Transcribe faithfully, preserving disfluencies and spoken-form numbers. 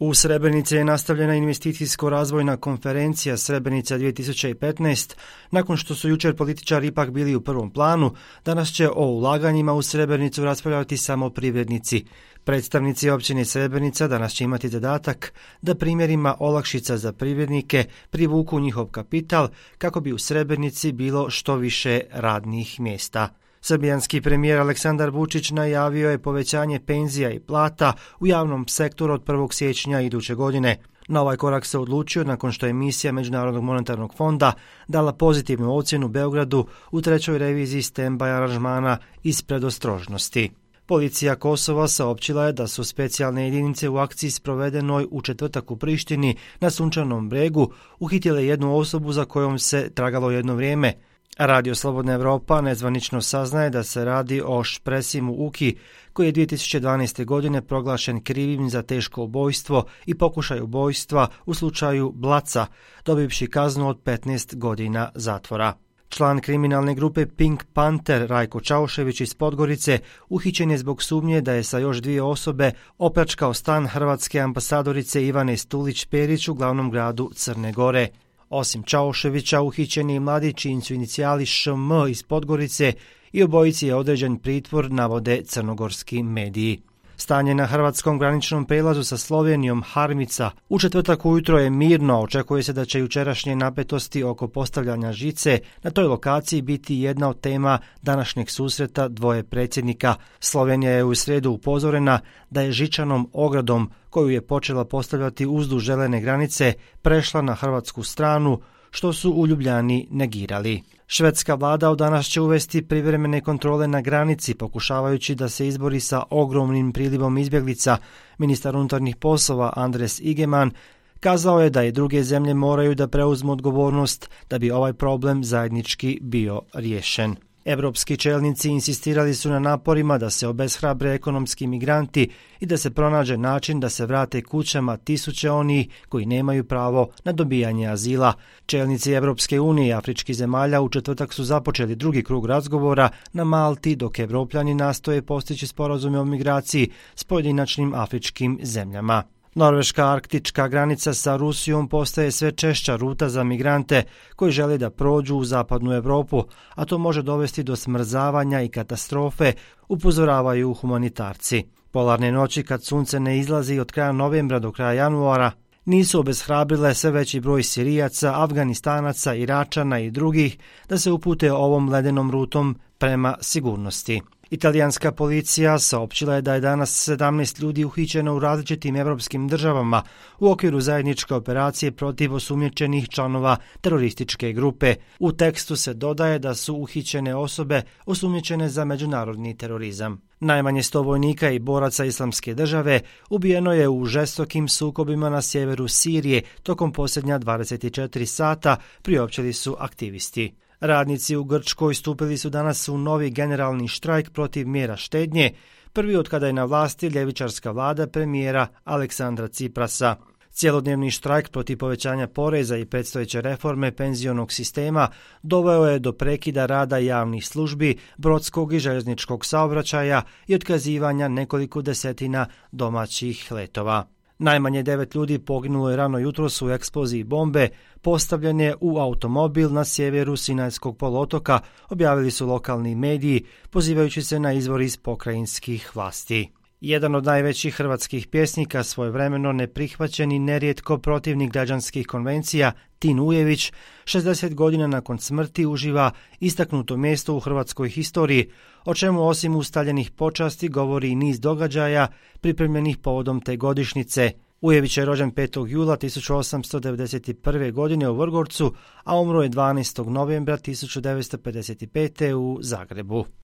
U Srebrenici je nastavljena investicijsko-razvojna konferencija Srebrenica dvije tisuće petnaest. Nakon što su jučer političari ipak bili u prvom planu, danas će o ulaganjima u Srebrenicu raspravljati samo privrednici. Predstavnici općine Srebrenica danas će imati zadatak da primjerima olakšica za privrednike privuku njihov kapital kako bi u Srebrenici bilo što više radnih mjesta. Srbijanski premijer Aleksandar Vučić najavio je povećanje penzija i plata u javnom sektoru od prvog siječnja iduće godine. Na ovaj korak se odlučio nakon što je misija Međunarodnog monetarnog fonda dala pozitivnu ocjenu Beogradu u trećoj reviziji stand-by aranžmana iz predostrožnosti. Policija Kosova saopćila je da su specijalne jedinice u akciji sprovedenoj u četvrtak u Prištini na Sunčanom bregu uhitile jednu osobu za kojom se tragalo jedno vrijeme. Radio Slobodna Evropa nezvanično saznaje da se radi o Špresimu Uki, koji je dvije tisuće dvanaeste. godine proglašen krivim za teško ubojstvo i pokušaj ubojstva u slučaju Blaca, dobivši kaznu od petnaest godina zatvora. Član kriminalne grupe Pink Panther Rajko Čaušević iz Podgorice uhićen je zbog sumnje da je sa još dvije osobe opljačkao stan hrvatske ambasadorice Ivane Stulić-Perić u glavnom gradu Crne Gore. Osim Čauševića, uhićen je i mladić čiji su inicijali Š M iz Podgorice i obojici je određen pritvor, navode crnogorski mediji. Stanje na hrvatskom graničnom prelazu sa Slovenijom Harmica u četvrtak ujutro je mirno. Očekuje se da će jučerašnje napetosti oko postavljanja žice na toj lokaciji biti jedna od tema današnjeg susreta dvoje predsjednika. Slovenija je u srijedu upozorena da je žičanom ogradom koju je počela postavljati uzduž zelene granice prešla na hrvatsku stranu, što su u Ljubljani negirali. Švedska vlada od danas će uvesti privremene kontrole na granici, pokušavajući da se izbori sa ogromnim prilivom izbjeglica. Ministar unutarnjih poslova Andres Ygeman kazao je da i druge zemlje moraju da preuzmu odgovornost da bi ovaj problem zajednički bio riješen. Evropski čelnici insistirali su na naporima da se obeshrabre ekonomski migranti i da se pronađe način da se vrate kućama tisuće onih koji nemaju pravo na dobijanje azila. Čelnici Evropske unije i afričkih zemalja u četvrtak su započeli drugi krug razgovora na Malti, dok Evropljani nastoje postići sporazume o migraciji s pojedinačnim afričkim zemljama. Norveška arktička granica sa Rusijom postaje sve češća ruta za migrante koji žele da prođu u zapadnu Europu, a to može dovesti do smrzavanja i katastrofe, upozoravaju humanitarci. Polarne noći, kad sunce ne izlazi od kraja novembra do kraja januara, nisu obeshrabrile sve veći broj Sirijaca, Afganistanaca, Iračana i drugih da se upute ovom ledenom rutom prema sigurnosti. Italijanska policija saopćila je da je danas sedamnaest ljudi uhićeno u različitim evropskim državama u okviru zajedničke operacije protiv osumnjičenih članova terorističke grupe. U tekstu se dodaje da su uhićene osobe osumnjičene za međunarodni terorizam. Najmanje sto vojnika i boraca Islamske države ubijeno je u žestokim sukobima na sjeveru Sirije tokom posljednja dvadeset četiri sata, priopćili su aktivisti. Radnici u Grčkoj stupili su danas u novi generalni štrajk protiv mjera štednje, prvi od kada je na vlasti ljevičarska vlada premijera Aleksandra Ciprasa. Cjelodnevni štrajk protiv povećanja poreza i predstojeće reforme penzionog sistema doveo je do prekida rada javnih službi, brodskog i željezničkog saobraćaja i otkazivanja nekoliko desetina domaćih letova. Najmanje devet ljudi poginulo je rano jutros u eksploziji bombe postavljene u automobil na sjeveru Sinajskog poluotoka, objavili su lokalni mediji, pozivajući se na izvor iz pokrajinskih vlasti. Jedan od najvećih hrvatskih pjesnika, svojevremeno neprihvaćen i nerijetko protivnik građanskih konvencija, Tin Ujević, šezdeset godina nakon smrti uživa istaknuto mjesto u hrvatskoj historiji, o čemu osim ustaljenih počasti govori i niz događaja pripremljenih povodom te godišnjice. Ujević je rođen petog jula tisuću osamsto devedeset prve. godine u Vrgorcu, a umro je dvanaestog novembra tisuću devetsto pedeset pete. u Zagrebu.